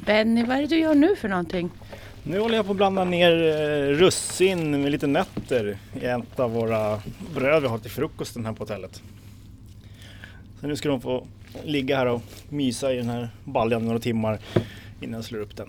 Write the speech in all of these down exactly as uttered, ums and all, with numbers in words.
Benny, vad är det du gör nu för någonting? Nu håller jag på att blanda ner russin med lite nötter i ett av våra bröd vi har till frukosten här på hotellet. Så nu ska de få ligga här och mysa i den här baljan några timmar innan jag slår upp den.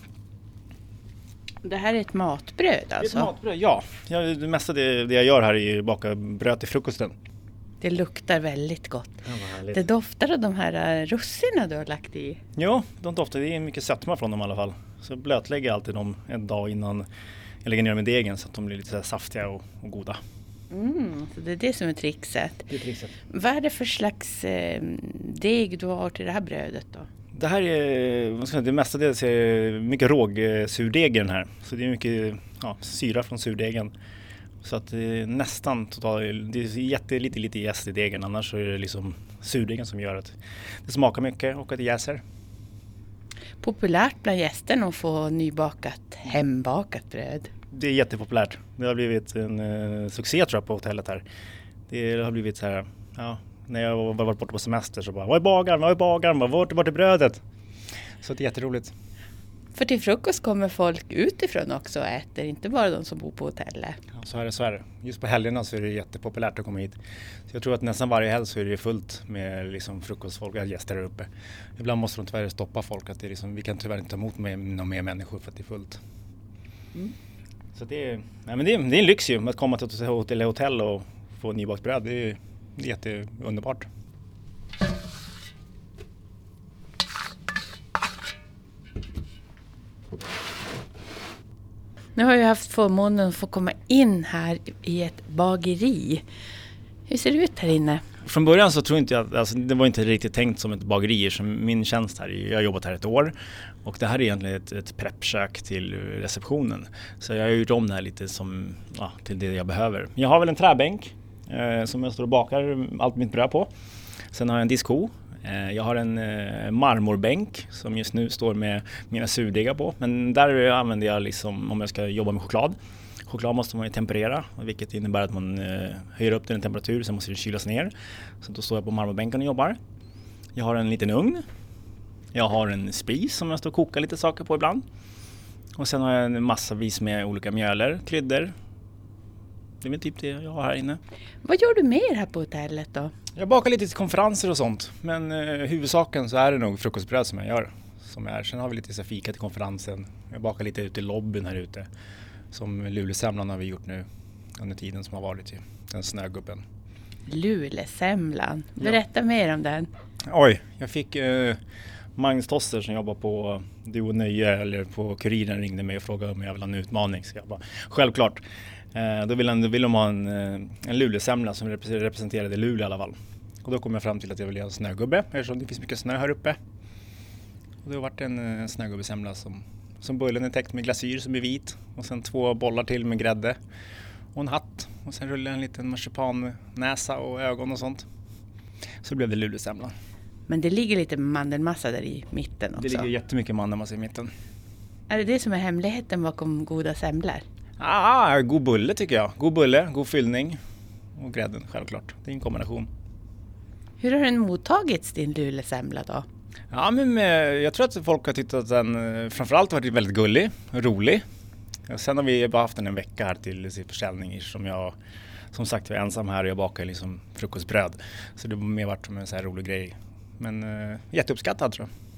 Det här är ett matbröd alltså? Det är ett matbröd, ja. Jag, det mesta det, det jag gör här är att baka bröd till frukosten. Det luktar väldigt gott. Ja, det doftar av de här russina du har lagt i. Ja, de doftar. Det är mycket sötma från dem i alla fall. Så jag blötlägger alltid dem en dag innan jag lägger ner dem i degen så att de blir lite så här saftiga och, och goda. Mm, så det är det som är trixet. Det är trixet. Vad är det för slags eh, deg du har till det här brödet då? Det här är, vad ska jag säga, det mestadels är mycket rågsurdeg i den här. Så det är mycket ja, syra från surdegen. Så att det är nästan totalt, det är jättelite lite jäst i degen, annars så är det liksom surdegen som gör att det smakar mycket och att det jäser. Populärt bland gästerna att få nybakat, hembakat bröd. Det är jättepopulärt. Det har blivit en uh, succé tror jag på hotellet här. Det har blivit så här, ja, när jag var varit borta på semester så bara, vad är bagaren, vad är bagaren, vart vart är brödet? Så det är jätteroligt. För till frukost kommer folk utifrån också och äter, inte bara de som bor på hotellet. Ja, så är det, så är det. Just på helgerna så är det jättepopulärt att komma hit. Så jag tror att nästan varje helg så är det fullt med liksom frukostfolk och gäster där uppe. Ibland måste de tyvärr stoppa folk, att det är liksom, vi kan tyvärr inte ta emot med, några mer människor för att det är fullt. Mm. Så det är, nej, men det, är, det är en lyx ju att komma till ett hotell, hotell och få nybakt bröd. Det är, det är jätteunderbart. Nu har jag haft förmånen att få komma in här i ett bageri. Hur ser det ut här inne? Från början så tror inte jag, alltså det var inte riktigt tänkt som ett bageri som min tjänst här. Jag har jobbat här ett år och det här är egentligen ett, ett preppkök till receptionen. Så jag har gjort om det här lite som, ja, till det jag behöver. Jag har väl en träbänk eh, som jag står och bakar allt mitt bröd på. Sen har jag en diskho. Jag har en marmorbänk som just nu står med mina surdegar på. Men där använder jag liksom, om jag ska jobba med choklad. Choklad måste man ju temperera, vilket innebär att man höjer upp den temperatur, sen måste den kylas ner. Så då står jag på marmorbänken och jobbar. Jag har en liten ugn. Jag har en spis som jag står och kokar lite saker på ibland. Och sen har jag en massavis med olika mjöler, kryddor. Det är väl typ det jag har här inne. Vad gör du mer här på hotellet då? Jag bakar lite till konferenser och sånt. Men eh, huvudsaken så är det nog frukostbröd som jag gör. Som är. Sen har vi lite så fika till konferensen. Jag bakar lite ute i lobbyn här ute. Som lulesemlan har vi gjort nu under tiden som har varit i den snögubben. Lulesemlan. Berätta ja. mer om den. Oj, jag fick eh, Magnus Toster som jobbar på Du och Nöje eller på Kuriren ringde mig och frågade om jag vill ha en utmaning. Så jag bara, självklart. Eh, då ville de, vill de ha en, en lulesemla som representerade Luleå i alla fall. Och då kom jag fram till att jag ville ha en snögubbe eftersom det finns mycket snö här uppe. Och det har varit en, en snögubbesemla som, som bullen är täckt med glasyr som är vit. Och sen två bollar till med grädde. Och en hatt. Och sen rullade en liten marsipannäsa och ögon och sånt. Så blev det lulesemla. Men det ligger lite mandelmassa där i mitten också. Det ligger jättemycket mandelmassa i mitten. Är det det som är hemligheten bakom goda semlor? Ah, god bulle tycker jag. God bulle, god fyllning. Och grädden självklart. Det är en kombination. Hur har den mottagits din lulesemla då? Ja, men med, jag tror att folk har tyckt att den framförallt har varit väldigt gullig, rolig. Sen har vi bara haft den en vecka här till försäljning som jag som sagt var ensam här och jag bakar liksom frukostbröd. Så det har mer varit som en så här rolig grej. Men uh, jätteuppskattad tror jag.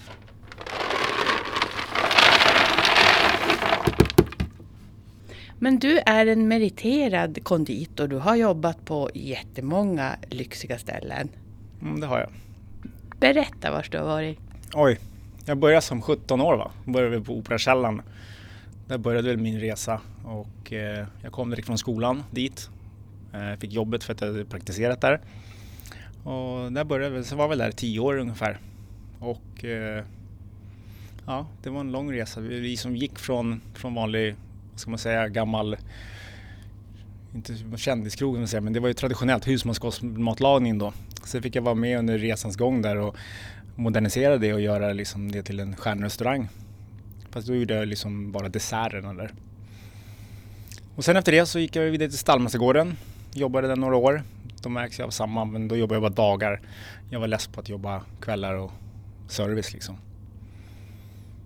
Men du är en meriterad konditor. Du har jobbat på jättemånga lyxiga ställen. Mm, det har jag. Berätta var du har varit. Oj, jag började som sjutton år va. Började på Operakällan. Där började väl min resa och eh, jag kom direkt från skolan dit. Eh, fick jobbet för att jag hade praktiserat där. Och där började jag, så var jag väl där tio år ungefär. Och eh, ja, det var en lång resa. Vi som gick från, från vanlig, vad ska man säga, gammal, inte kändiskrog men det var ju traditionellt husmanskost-matlagning då. Så fick jag vara med under resans gång där och modernisera det och göra liksom det till en stjärnrestaurang. Fast då gjorde jag liksom bara desserterna där. Och sen efter det så gick jag vidare till Stallmästargården. Jobbade där några år. De märks jag av samma, men då jobbade jag bara dagar. Jag var less på att jobba kvällar och service liksom.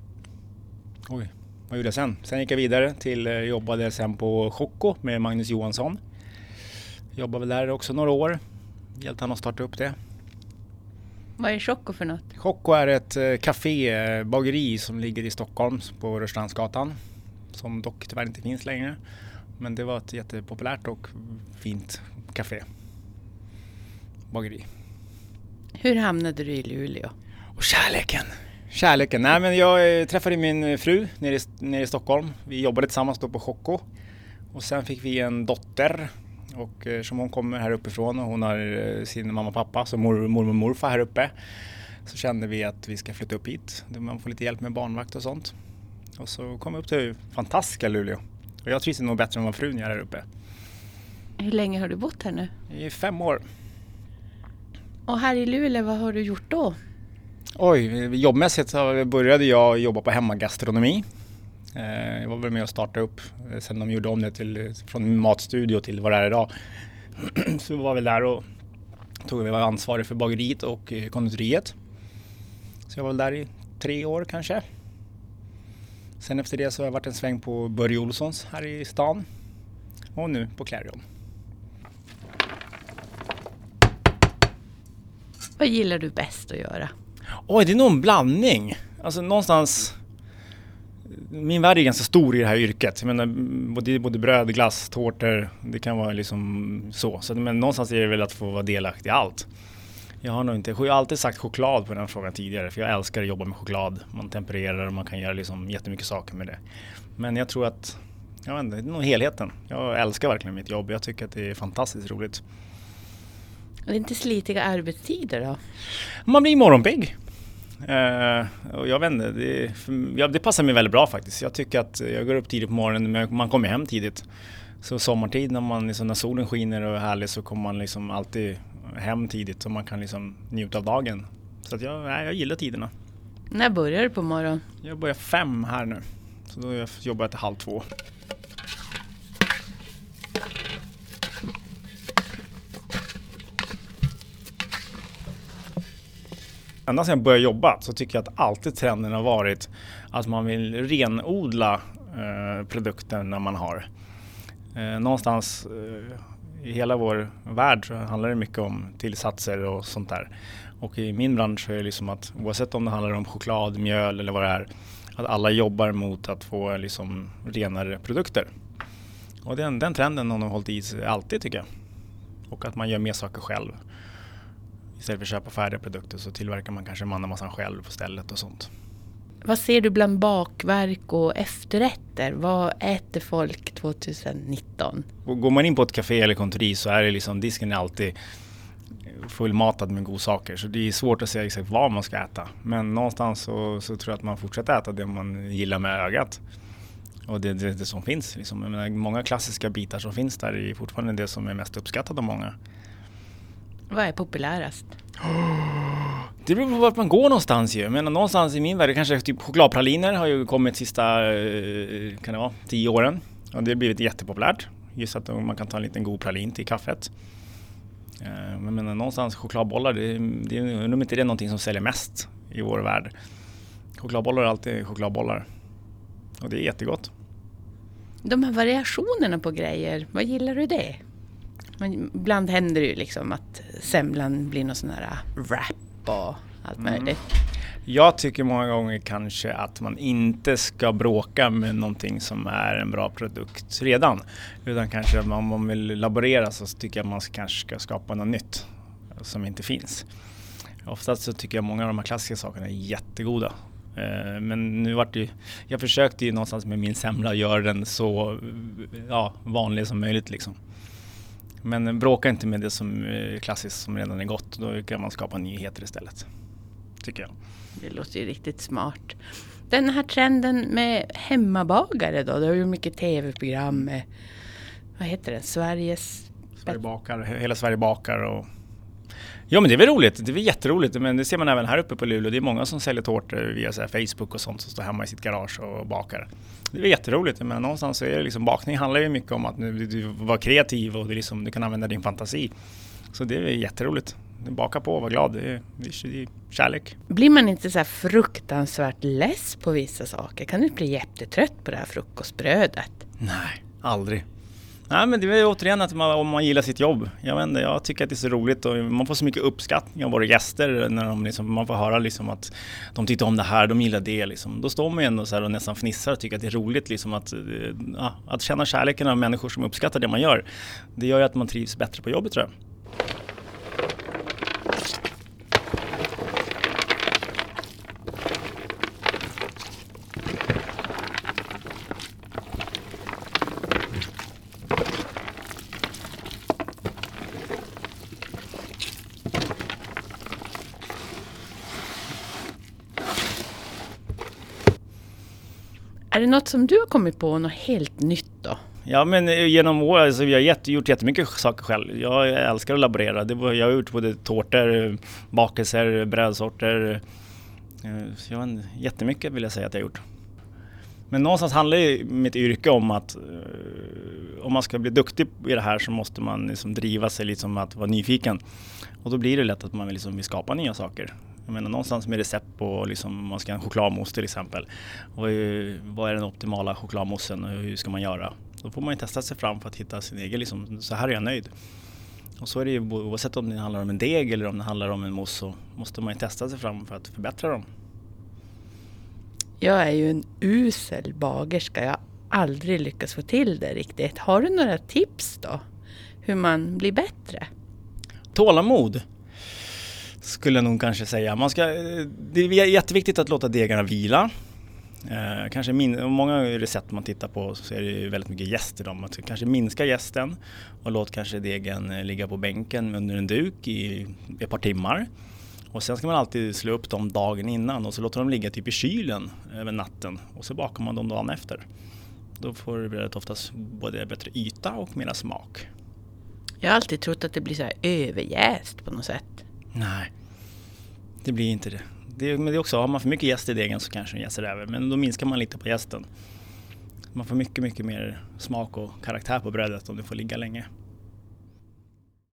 Oj, vad gjorde jag sen? Sen gick jag vidare till, jobbade sen på Choco med Magnus Johansson. Jobbade väl där också några år. Hjälpte han att starta upp det. Vad är Choco för något? Choco är ett café, bageri som ligger i Stockholm på Rörstrandsgatan. Som dock tyvärr inte finns längre. Men det var ett jättepopulärt och fint café. Bageri. Hur hamnade du i Luleå? Och kärleken. Kärleken. Nej, men jag träffade min fru nere i, nere i Stockholm. Vi jobbade tillsammans då på Choco. Och sen fick vi en dotter. Och som hon kommer här uppifrån och hon har sin mamma och pappa som mor, mormor och morfar här uppe. Så kände vi att vi ska flytta upp hit. Man får lite hjälp med barnvakt och sånt. Och så kom vi upp till fantastiska Luleå. Och jag trivs nog bättre än vad frun gör här uppe. Hur länge har du bott här nu? I fem år. Och här i Luleå, vad har du gjort då? Oj, jobbmässigt så började jag jobba på hemmagastronomi. Jag var väl med och startade upp sen de gjorde om det till, från matstudio till vad det är idag. Så var vi där och tog vi var ansvarig för bageriet och konditoriet. Så jag var väl där i tre år kanske. Sen efter det så har jag varit en sväng på Börje Olssons här i stan. Och nu på Clarion. Vad gillar du bäst att göra? Oj, det är nog en blandning. Alltså någonstans... Min värld är ganska stor i det här yrket. Jag menar, både, både bröd, glass, tårtor, det kan vara liksom så. så men någonstans är det väl att få vara delaktig i allt. Jag har nog inte, jag har alltid sagt choklad på den frågan tidigare. För jag älskar att jobba med choklad. Man tempererar och man kan göra liksom jättemycket saker med det. Men jag tror att, jag vet inte, det är nog helheten. Jag älskar verkligen mitt jobb. Jag tycker att det är fantastiskt roligt. Det är inte slitiga arbetstider då? Man blir morgonpigg. Uh, och jag vet inte, det, ja, det passar mig väldigt bra faktiskt. Jag tycker att jag går upp tidigt på morgonen men man kommer hem tidigt. Så sommartid när, man, liksom, när solen skiner och är härlig så kommer man liksom alltid hem tidigt så man kan liksom njuta av dagen. Så att jag, nej, jag gillar tiderna. När börjar du på morgonen? Jag börjar fem här nu. Så då jag jobbar jag till halv två. Ända sedan jag började jobba så tycker jag att alltid trenden har varit att man vill renodla eh, produkten när man har. Eh, någonstans eh, i hela vår värld så handlar det mycket om tillsatser och sånt där. Och i min bransch är det liksom att oavsett om det handlar om choklad, mjöl eller vad det är, att alla jobbar mot att få liksom renare produkter. Och den, den trenden har nog hållit i sig alltid tycker jag. Och att man gör mer saker själv. Istället för att köpa färdiga produkter så tillverkar man kanske mannamassan själv på stället och sånt. Vad ser du bland bakverk och efterrätter? Vad äter folk tjugonitton? Går man in på ett café eller kontori så är det liksom, disken är alltid fullmatad med godsaker. Så det är svårt att säga exakt vad man ska äta. Men någonstans så, så tror jag att man fortsätter äta det man gillar med ögat. Och det är det, det som finns. Liksom. Jag menar, många klassiska bitar som finns där är fortfarande det som är mest uppskattat av många. Vad är populärast? Det beror på vart man går någonstans ju. Jag menar, någonstans i min värld kanske typ chokladpraliner har ju kommit sista kan det vara, tio åren. Och det har blivit jättepopulärt. Just att man kan ta en liten god pralin till kaffet. Men jag menar, någonstans chokladbollar, det, det är nog inte det någonting som säljer mest i vår värld. Chokladbollar är alltid chokladbollar. Och det är jättegott. De här variationerna på grejer, vad gillar du det? Men ibland händer det ju liksom att semlan blir någon sån här wrap och allt möjligt. Mm. Jag tycker många gånger kanske att man inte ska bråka med någonting som är en bra produkt redan. Utan kanske om man vill laborera så tycker jag att man kanske ska skapa något nytt som inte finns. Oftast så tycker jag många av de här klassiska sakerna är jättegoda. Men nu vart det, jag försökte ju någonstans med min semla göra den så ja, vanlig som möjligt liksom. Men bråka inte med det som är klassiskt som redan är gott. Då kan man skapa nyheter istället. Tycker jag. Det låter ju riktigt smart. Den här trenden med hemmabagare då. Det är ju mycket tv-program med, vad heter det? Sveriges... Sverige bakar, hela Sverige bakar och... Ja men det är väl roligt, det är väl jätteroligt. Men det ser man även här uppe på Luleå. Det är många som säljer tårtor via så här Facebook och sånt som står hemma i sitt garage och bakar. Det är jätteroligt, men någonstans så är det liksom, bakning handlar ju mycket om att nu, du var kreativ och det liksom, du kan använda din fantasi. Så det är jätteroligt. baka på och vara glad. Det är, det är kärlek. Blir man inte så här fruktansvärt less på vissa saker? Kan du inte bli jättetrött på det här frukostbrödet? Nej, aldrig. Nej, men det är återigen att man, om man gillar sitt jobb. Jag vet inte, jag tycker att det är så roligt och man får så mycket uppskattning av våra gäster när de liksom, man får höra liksom att de tyckte om det här, de gillar det liksom. Då står man ju ändå så här och nästan fnissar och tycker att det är roligt liksom att, ja, att känna kärleken av människor som uppskattar det man gör. Det gör ju att man trivs bättre på jobbet, tror jag. Är det något som du har kommit på, något helt nytt då? Ja, men genom år, alltså, jag har jätte, gjort jättemycket saker själv. Jag älskar att laborera. Det var, jag har gjort både tårtor, bakelser, brödsorter. Jag har jättemycket vill jag säga att jag har gjort. Men någonstans handlar ju mitt yrke om att om man ska bli duktig i det här så måste man liksom driva sig liksom att vara nyfiken. Och då blir det lätt att man vill, liksom vill skapa nya saker. Jag menar någonstans med recept på liksom, man ska ha en chokladmousse till exempel. Och vad är den optimala chokladmoussen och hur ska man göra? Då får man ju testa sig fram för att hitta sin egen, liksom, så här är jag nöjd. Och så är det ju oavsett om det handlar om en deg eller om det handlar om en mousse, så måste man ju testa sig fram för att förbättra dem. Jag är ju en usel bagerska. Jag har aldrig lyckats få till det riktigt. Har du några tips då? Hur man blir bättre? Tålamod skulle jag nog kanske säga. Man ska, det är jätteviktigt att låta degarna vila. Eh, kanske min, många recept man tittar på så är det väldigt mycket jäst i dem. Att kanske minska jästen och låt kanske degen ligga på bänken under en duk i ett par timmar. Och sen ska man alltid slå upp dem dagen innan och så låter de ligga typ i kylen över natten. Och så bakar man dem dagen efter. Då får det väldigt oftast både bättre yta och mera smak. Jag har alltid trott att det blir så här överjäst på något sätt. Nej, det blir inte det. det men det är också, har man för mycket jäst i degen så kanske den jäser över. Men då minskar man lite på jästen. Man får mycket, mycket mer smak och karaktär på brödet om det får ligga länge.